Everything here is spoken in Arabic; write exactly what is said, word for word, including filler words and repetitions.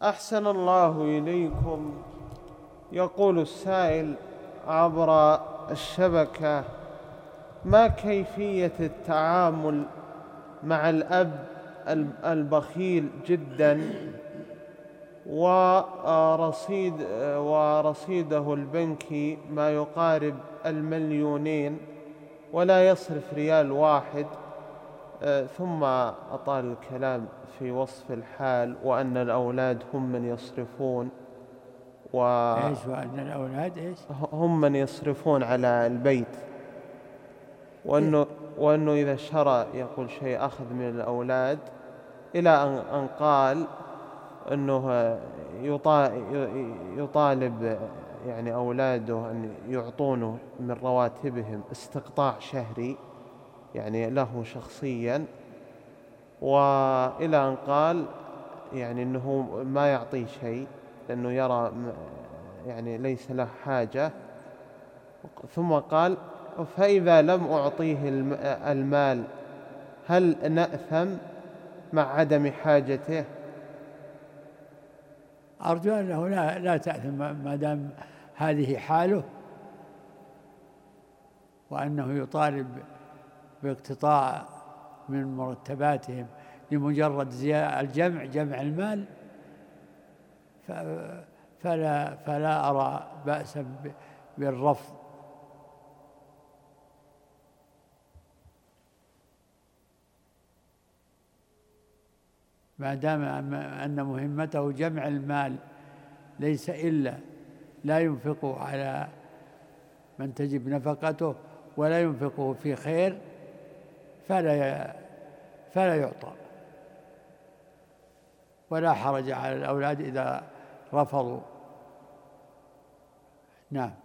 أحسن الله إليكم. يقول السائل عبر الشبكة: ما كيفية التعامل مع الأب البخيل جدا ورصيد ورصيده البنكي ما يقارب المليونين ولا يصرف ريال واحد؟ ثم أطال الكلام في وصف الحال وأن الأولاد هم من يصرفون و إيش وأن الأولاد إيش هم من يصرفون على البيت، وأنه, وأنه إذا شرى يقول شيء أخذ من الأولاد، إلى أن قال أنه يطالب يعني أولاده أن يعطونه من رواتبهم استقطاع شهري يعني له شخصيا، وإلى أن قال يعني أنه ما يعطيه شيء لأنه يرى يعني ليس له حاجة. ثم قال: فإذا لم أعطيه المال هل نأثم مع عدم حاجته؟ أرجو أنه لا, لا تأثم ما دام هذه حاله، وأنه يطالب باقتطاع من مرتباتهم لمجرد الجمع جمع المال، فلا, فلا أرى بأسا بالرفض، ما دام أن مهمته جمع المال ليس إلا لا ينفقه على من تجب نفقته ولا ينفقه في خير، فلا فلا يعطى، ولا حرج على الأولاد إذا رفضوا. نعم.